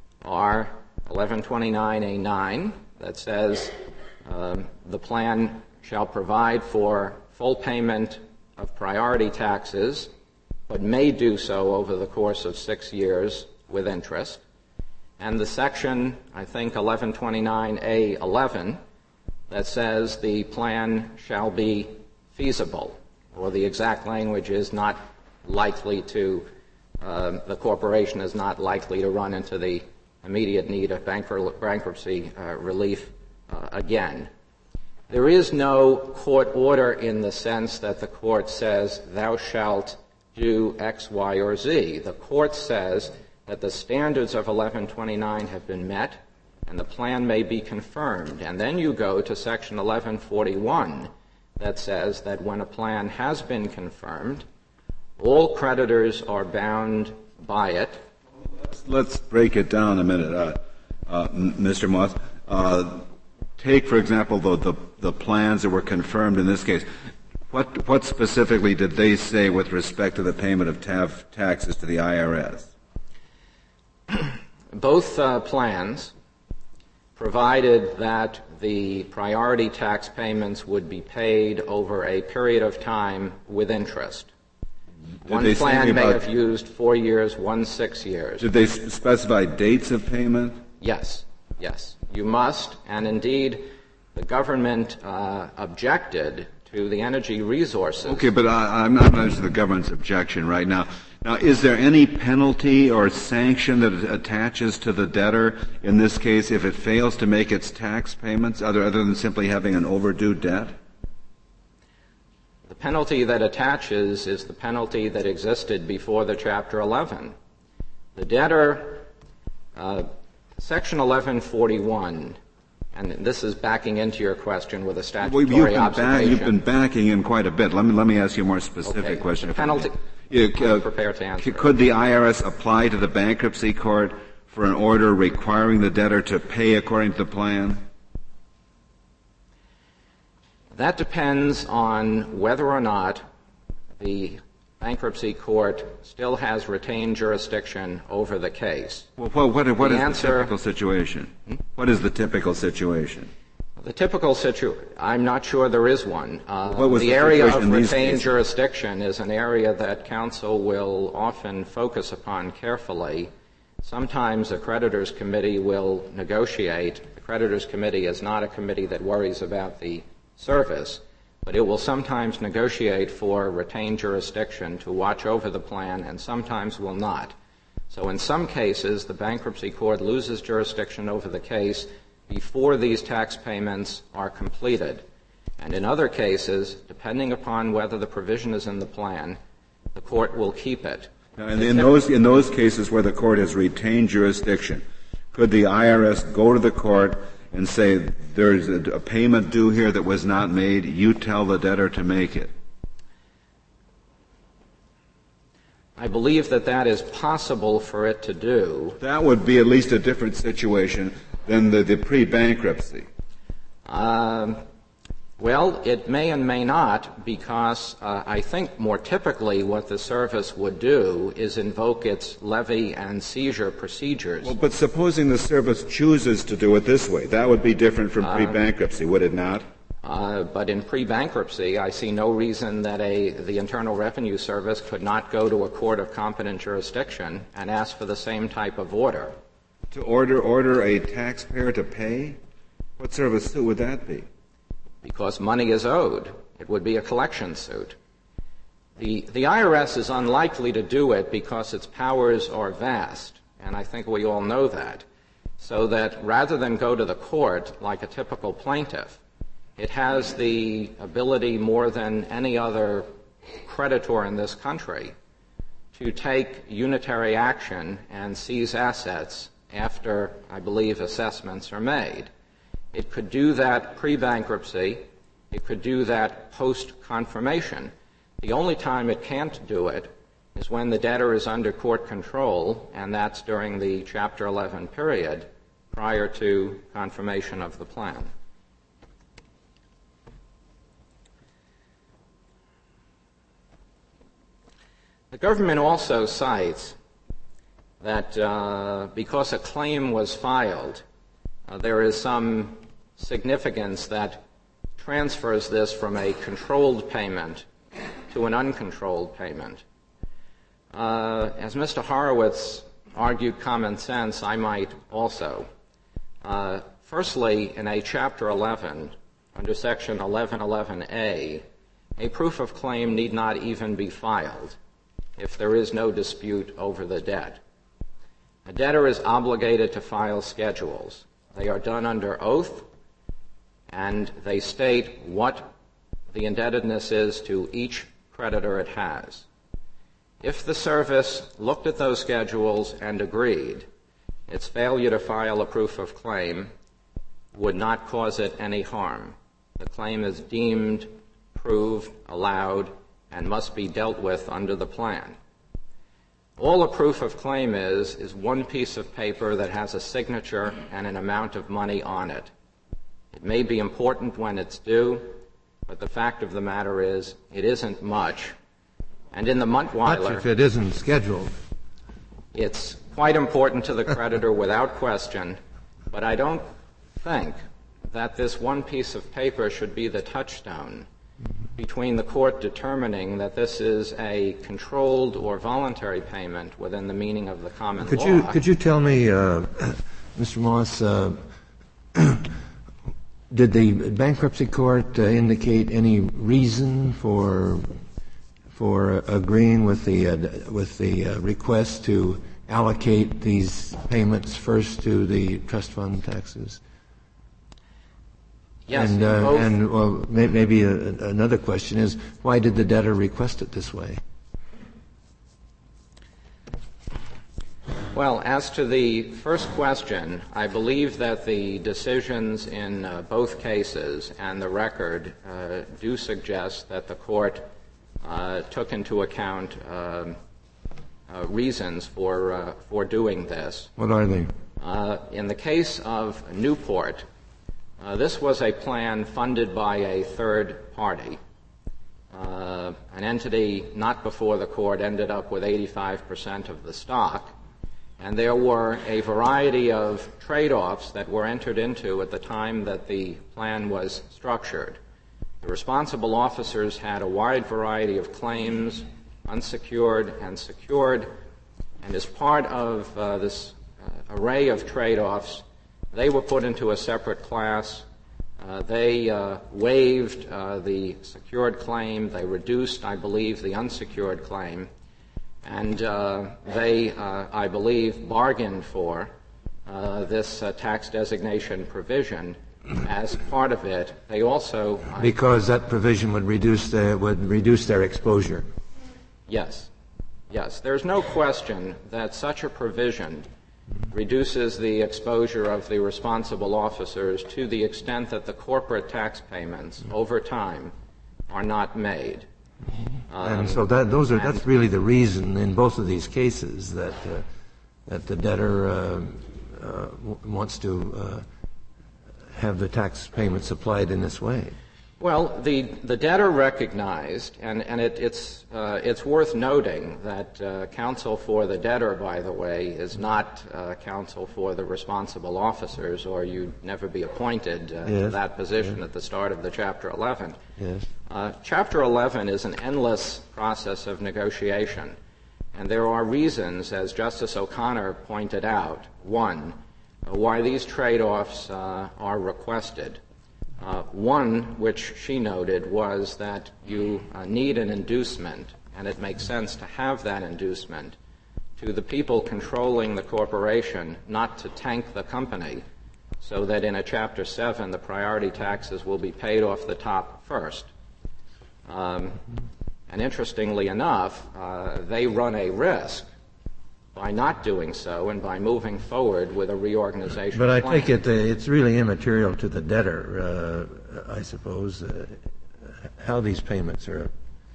are 1129A9, that says the plan shall provide for full payment of priority taxes, but may do so over the course of 6 years with interest. And the section, I think 1129A11, that says the plan shall be feasible, or the exact language is not likely to, the corporation is not likely to run into the immediate need of bankruptcy relief again. There is no court order in the sense that the court says, thou shalt do X, Y, or Z. The court says that the standards of 1129 have been met and the plan may be confirmed. And then you go to section 1141 that says that when a plan has been confirmed, all creditors are bound by it. Let's break it down a minute, Mr. Moss. Take, for example, the plans that were confirmed in this case. What specifically did they say with respect to the payment of taxes to the IRS? Both plans provided that the priority tax payments would be paid over a period of time with interest. One plan may have used 4 years, one 6 years. Did they specify dates of payment? Yes, yes. You must, and indeed the government objected to the energy resources. Okay, but I'm not understanding the government's objection right now. Now, is there any penalty or sanction that attaches to the debtor in this case if it fails to make its tax payments, other than simply having an overdue debt? The penalty that attaches is the penalty that existed before the Chapter 11. The debtor, Section 1141, and this is backing into your question with a statutory observation. You've been backing in quite a bit. Let me ask you a more specific question. The penalty. I'm prepared to answer. Could the IRS apply to the bankruptcy court for an order requiring the debtor to pay according to the plan? That depends on whether or not the bankruptcy court still has retained jurisdiction over the case. Well, what is the typical situation? What is the typical situation? The typical situation, I'm not sure there is one. The area of retained jurisdiction is an area that counsel will often focus upon carefully. Sometimes a creditors committee will negotiate. The creditors committee is not a committee that worries about the service, but it will sometimes negotiate for retained jurisdiction to watch over the plan and sometimes will not. So in some cases, the bankruptcy court loses jurisdiction over the case before these tax payments are completed. And in other cases, depending upon whether the provision is in the plan, the court will keep it. Now, and in those cases where the court has retained jurisdiction, could the IRS go to the court and say, there's a payment due here that was not made, you tell the debtor to make it? I believe that is possible for it to do. That would be at least a different situation than the pre-bankruptcy. Well, it may and may not, because I think more typically what the service would do is invoke its levy and seizure procedures. Well, but supposing the service chooses to do it this way, that would be different from pre-bankruptcy, would it not? But in pre-bankruptcy, I see no reason that the Internal Revenue Service could not go to a court of competent jurisdiction and ask for the same type of order. To order a taxpayer to pay? What sort of a suit would that be? Because money is owed. It would be a collection suit. The IRS is unlikely to do it because its powers are vast, and I think we all know that. So that rather than go to the court like a typical plaintiff, it has the ability more than any other creditor in this country to take unitary action and seize assets after, I believe, assessments are made. It could do that pre-bankruptcy. It could do that post-confirmation. The only time it can't do it is when the debtor is under court control, and that's during the Chapter 11 period prior to confirmation of the plan. The government also cites that because a claim was filed, there is some significance that transfers this from a controlled payment to an uncontrolled payment. As Mr. Horowitz argued common sense, I might also. Firstly, in a Chapter 11, under Section 1111A, a proof of claim need not even be filed if there is no dispute over the debt. A debtor is obligated to file schedules. They are done under oath, and they state what the indebtedness is to each creditor it has. If the service looked at those schedules and agreed, its failure to file a proof of claim would not cause it any harm. The claim is deemed, proved, allowed, and must be dealt with under the plan. All a proof of claim is one piece of paper that has a signature and an amount of money on it. It may be important when it's due, but the fact of the matter is it isn't much. And in the Muntweiler, much if it isn't scheduled. It's quite important to the creditor without question, but I don't think that this one piece of paper should be the touchstone between the court determining that this is a controlled or voluntary payment within the meaning of the common law. Could you tell me, Mr. Moss, did the bankruptcy court indicate any reason for agreeing with the request to allocate these payments first to the trust fund taxes? Yes. And well, maybe another question is, why did the debtor request it this way? Well, as to the first question, I believe that the decisions in both cases and the record do suggest that the court took into account reasons for doing this. What are they? In the case of Newport, this was a plan funded by a third party. An entity not before the court ended up with 85% of the stock, and there were a variety of trade-offs that were entered into at the time that the plan was structured. The responsible officers had a wide variety of claims, unsecured and secured, and as part of this array of trade-offs, they were put into a separate class. They waived the secured claim. They reduced, I believe, the unsecured claim. And they, I believe, bargained for this tax designation provision as part of it. They also... Because that provision would reduce their exposure. Yes. Yes. There's no question that such a provision reduces the exposure of the responsible officers to the extent that the corporate tax payments over time are not made. And so that's really the reason in both of these cases that the debtor wants to have the tax payments applied in this way. Well, the debtor recognized, and it's worth noting that counsel for the debtor, by the way, is not counsel for the responsible officers, or you'd never be appointed to that position at the start of the Chapter 11. Yes. Chapter 11 is an endless process of negotiation, and there are reasons, as Justice O'Connor pointed out, one, why these trade-offs are requested. One, which she noted, was that you need an inducement, and it makes sense to have that inducement to the people controlling the corporation not to tank the company so that in a Chapter 7 the priority taxes will be paid off the top first. And interestingly enough, they run a risk by not doing so and by moving forward with a reorganization But I plan. take it it's really immaterial to the debtor, I suppose, how these payments are.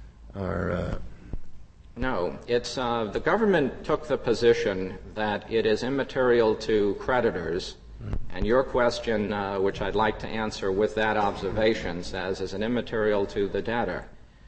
No, it's the government took the position that it is immaterial to creditors, and your question, which I'd like to answer with that observation, says is an immaterial to the debtor.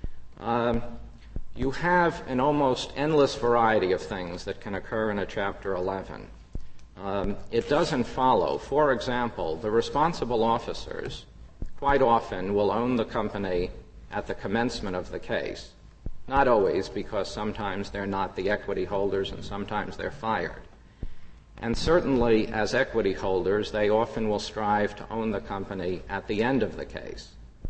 You have an almost endless variety of things that can occur in a Chapter 11. It doesn't follow. For example, the responsible officers quite often will own the company at the commencement of the case. Not always, because sometimes they're not the equity holders and sometimes they're fired. And certainly, as equity holders, they often will strive to own the company at the end of the case.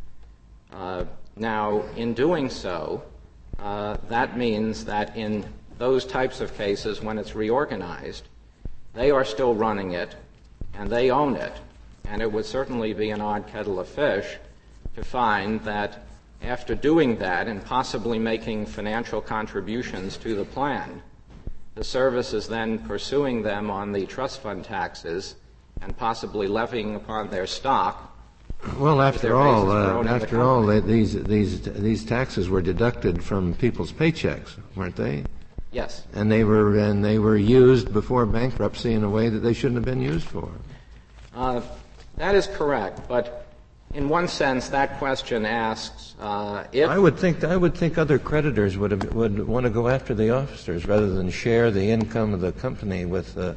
Now, in doing so, that means that in those types of cases, when it's reorganized, they are still running it and they own it. And it would certainly be an odd kettle of fish to find that after doing that and possibly making financial contributions to the plan, the service is then pursuing them on the trust fund taxes and possibly levying upon their stock. Well, after all, these taxes were deducted from people's paychecks, weren't they? Yes. And they were used before bankruptcy in a way that they shouldn't have been used for. That is correct, but in one sense, that question asks if I would think other creditors would want to go after the officers rather than share the income of the company with the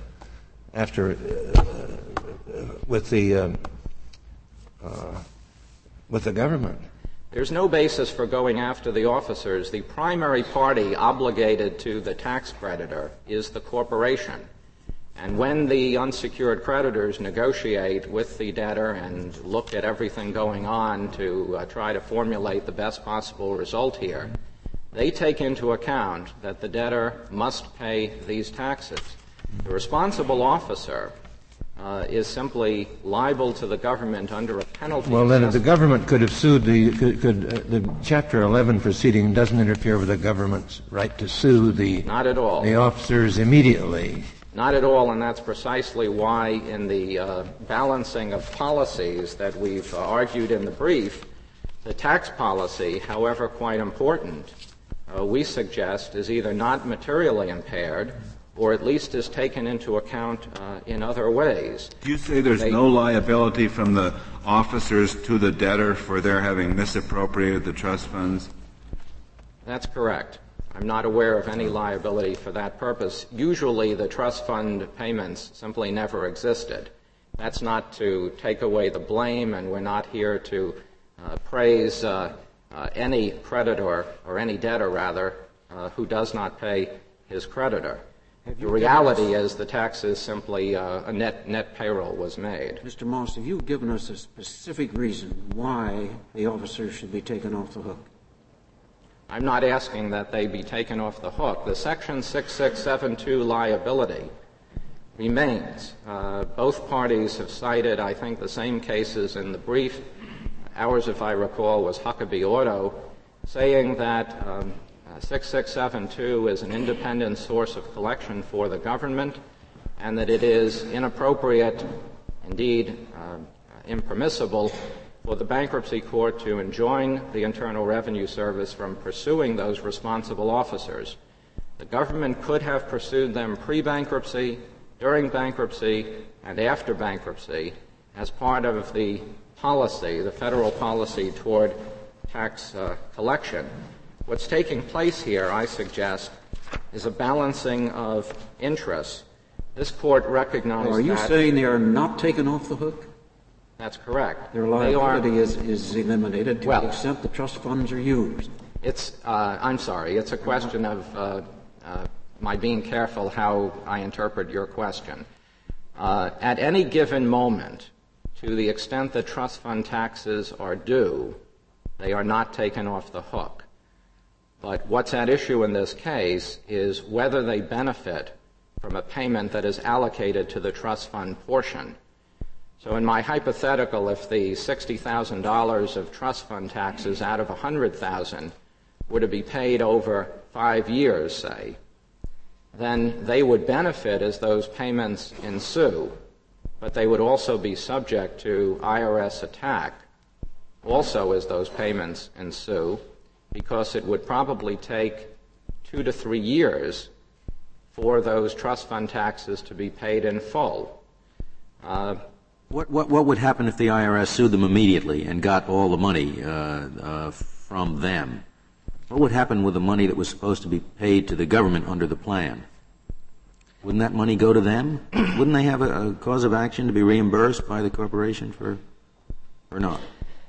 government. There's no basis for going after the officers. The primary party obligated to the tax creditor is the corporation. And when the unsecured creditors negotiate with the debtor and look at everything going on to try to formulate the best possible result here, they take into account that the debtor must pay these taxes. The responsible officer is simply liable to the government under a penalty. Well, then the government could have sued the Chapter 11 proceeding doesn't interfere with the government's right to sue Not at all. the officers immediately. Not at all, and that's precisely why in the balancing of policies that we've argued in the brief, the tax policy, however quite important, we suggest is either not materially impaired or at least is taken into account in other ways. Do you say there's no liability from the officers to the debtor for their having misappropriated the trust funds? That's correct. I'm not aware of any liability for that purpose. Usually the trust fund payments simply never existed. That's not to take away the blame, and we're not here to praise any creditor, or any debtor rather, who does not pay his creditor. The reality is the tax is simply a net payroll was made. Mr. Moss, have you given us a specific reason why the officers should be taken off the hook? I'm not asking that they be taken off the hook. The Section 6672 liability remains. Both parties have cited, I think, the same cases in the brief. Ours, if I recall, was Huckabee Auto, saying that 6672 is an independent source of collection for the government and that it is inappropriate, indeed impermissible, for the bankruptcy court to enjoin the Internal Revenue Service from pursuing those responsible officers. The government could have pursued them pre-bankruptcy, during bankruptcy, and after bankruptcy as part of the policy, the federal policy toward tax collection. What's taking place here, I suggest, is a balancing of interests. This court recognized Are you saying they are not taken off the hook? That's correct. Their liability is eliminated to the extent the trust funds are used. I'm sorry. It's a question of my being careful how I interpret your question. At any given moment, to the extent that trust fund taxes are due, they are not taken off the hook. But what's at issue in this case is whether they benefit from a payment that is allocated to the trust fund portion. So in my hypothetical, if the $60,000 of trust fund taxes out of $100,000 were to be paid over 5 years, say, then they would benefit as those payments ensue, but they would also be subject to IRS attack also as those payments ensue, because it would probably take 2 to 3 years for those trust fund taxes to be paid in full. What would happen if the IRS sued them immediately and got all the money from them? What would happen with the money that was supposed to be paid to the government under the plan? Wouldn't that money go to them? Wouldn't they have a cause of action to be reimbursed by the corporation for or not?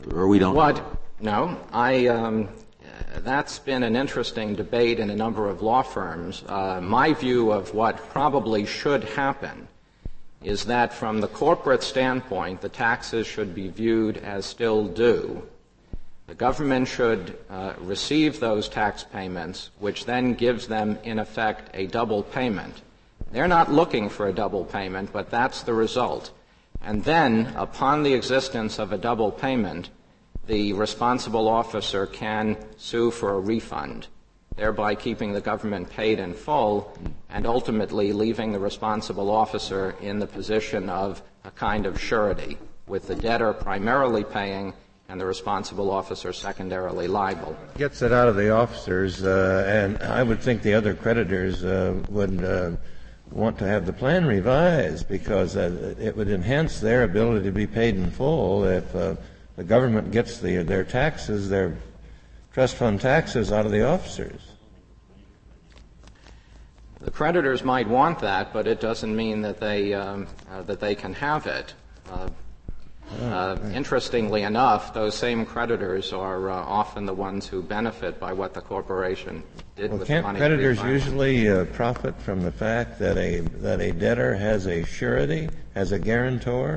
or we don't? No. That's been an interesting debate in a number of law firms. My view of what probably should happen is that from the corporate standpoint, the taxes should be viewed as still due. The government should receive those tax payments, which then gives them, in effect, a double payment. They're not looking for a double payment, but that's the result. And then, upon the existence of a double payment, the responsible officer can sue for a refund, thereby keeping the government paid in full and ultimately leaving the responsible officer in the position of a kind of surety, with the debtor primarily paying and the responsible officer secondarily liable. Gets it out of the officers, and I would think the other creditors would want to have the plan revised because it would enhance their ability to be paid in full if the government gets their taxes, their trust fund taxes out of the officers. The creditors might want that, but it doesn't mean that they can have it. Interestingly enough, those same creditors are often the ones who benefit by what the corporation did with the money. Can't creditors usually profit from the fact that a debtor has a surety, has a guarantor?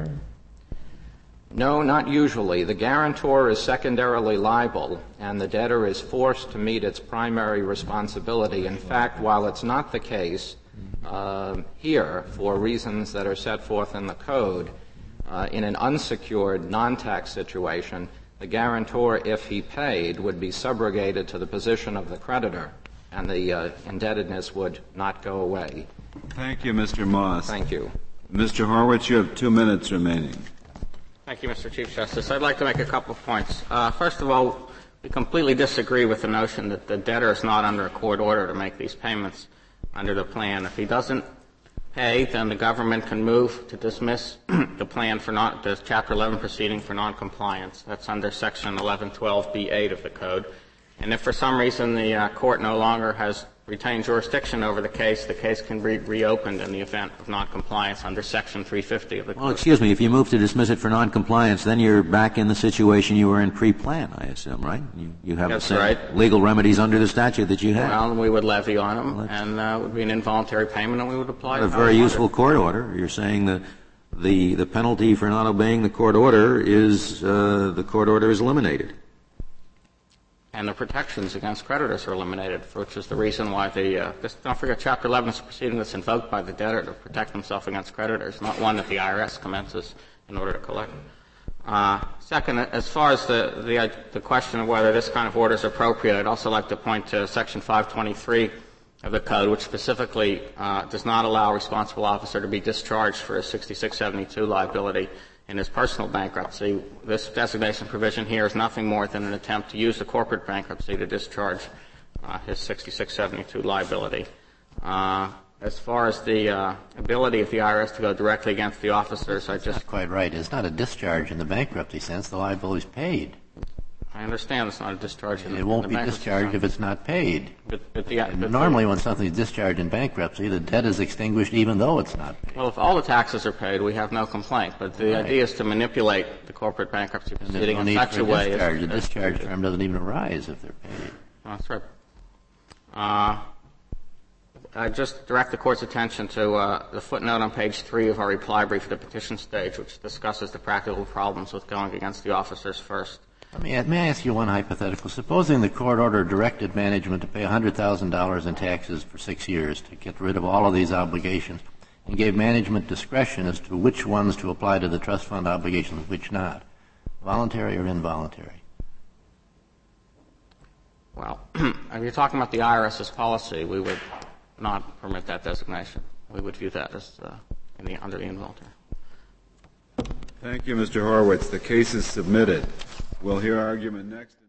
No, not usually. The guarantor is secondarily liable, and the debtor is forced to meet its primary responsibility. In fact, while it's not the case here, for reasons that are set forth in the Code, in an unsecured, non-tax situation, the guarantor, if he paid, would be subrogated to the position of the creditor, and the indebtedness would not go away. Thank you, Mr. Moss. Thank you. Mr. Horwitz, you have 2 minutes remaining. Thank you, Mr. Chief Justice. I'd like to make a couple of points. First of all, we completely disagree with the notion that the debtor is not under a court order to make these payments under the plan. If he doesn't pay, then the government can move to dismiss the plan for the Chapter 11 proceeding for noncompliance. That's under Section 1112B8 of the Code. And if for some reason the court no longer has retained jurisdiction over the case can be reopened in the event of noncompliance under Section 350 of the Code. Well, excuse me, if you move to dismiss it for noncompliance, then you're back in the situation you were in pre-plan, I assume, right? You have the same legal remedies under the statute that you have. Well, we would levy on them, and it would be an involuntary payment, and we would apply a very useful court order. You're saying that the penalty for not obeying the court order is the court order is eliminated. And the protections against creditors are eliminated, which is the reason why don't forget, Chapter 11 is a proceeding that's invoked by the debtor to protect himself against creditors, not one that the IRS commences in order to collect. Second, as far as the question of whether this kind of order is appropriate, I'd also like to point to Section 523 of the Code, which specifically does not allow a responsible officer to be discharged for a 6672 liability in his personal bankruptcy. This designation provision here is nothing more than an attempt to use the corporate bankruptcy to discharge his 6672 liability. As far as the ability of the IRS to go directly against the officers, That's not quite right. It's not a discharge in the bankruptcy sense. The liability is paid. I understand it's not a discharge in the bankruptcy. It won't be discharged if it's not paid. Normally when something is discharged in bankruptcy, the debt is extinguished even though it's not paid. Well, if all the taxes are paid, we have no complaint. But the idea is to manipulate the corporate bankruptcy proceeding in such a way as the discharge term doesn't even arise if they're paid. That's right. I just direct the Court's attention to the footnote on page 3 of our reply brief at the petition stage, which discusses the practical problems with going against the officers first. May I ask you one hypothetical? Supposing the court order directed management to pay $100,000 in taxes for 6 years to get rid of all of these obligations and gave management discretion as to which ones to apply to the trust fund obligations, which not. Voluntary or involuntary? Well, if you're talking about the IRS's policy, we would not permit that designation. We would view that as under the involuntary. Thank you, Mr. Horwitz. The case is submitted. We'll hear argument next.